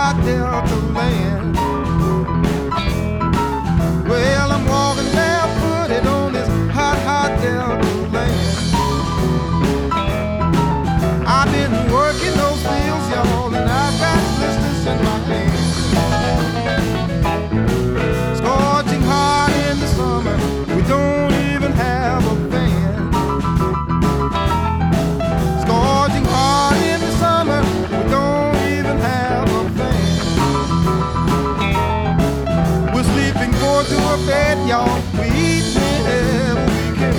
hot Delta land. Well, I'm walking barefooted on this hot Delta land. I've been working those fields, y'all, and I've got blisters in my hands. Scorching hot in the summer, we don't even have a fan. Scorching hot in the summer, we don't even have a fan. We're sleeping forward to a bed, y'all. We eat whenever we can.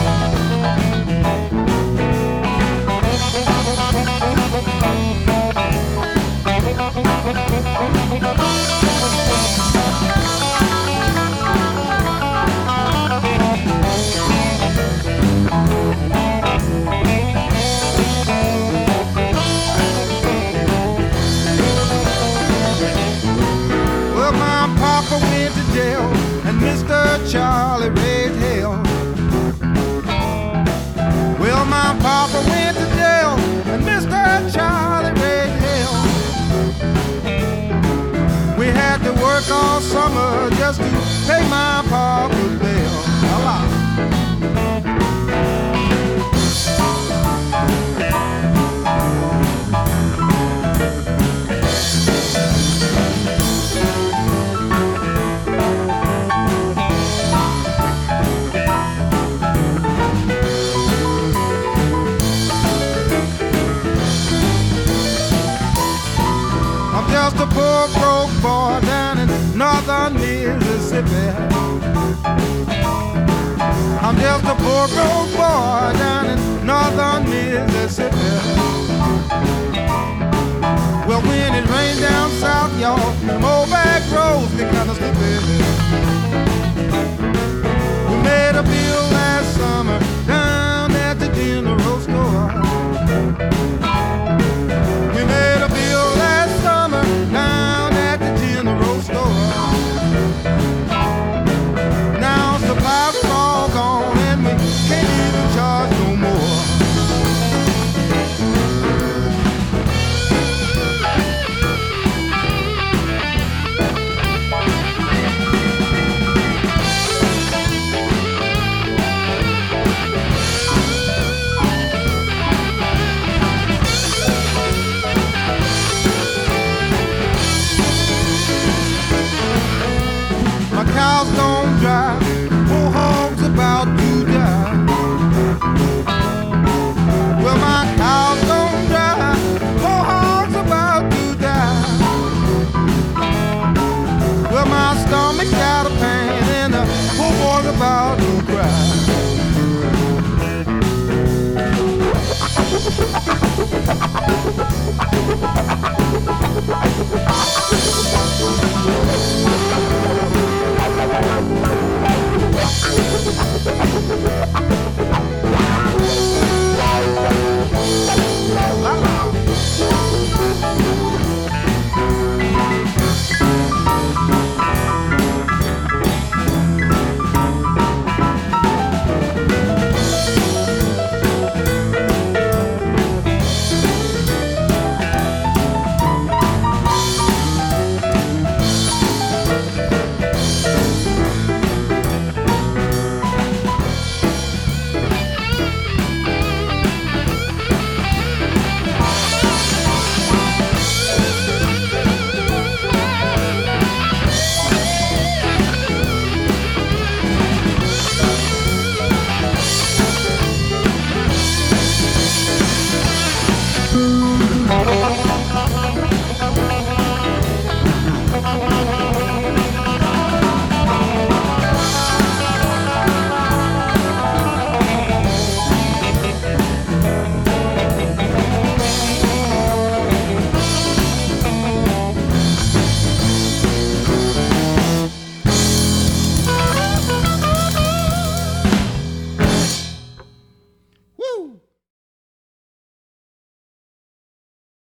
Well, my papa went to jail, and Mr. Charlie raised hell. Well, my papa went to jail, and Mr. Charlie raised hell. We had to work all summer just to pay my papa's bill. I'm just a poor broke boy down in northern Mississippi. I'm just a poor broke boy down in northern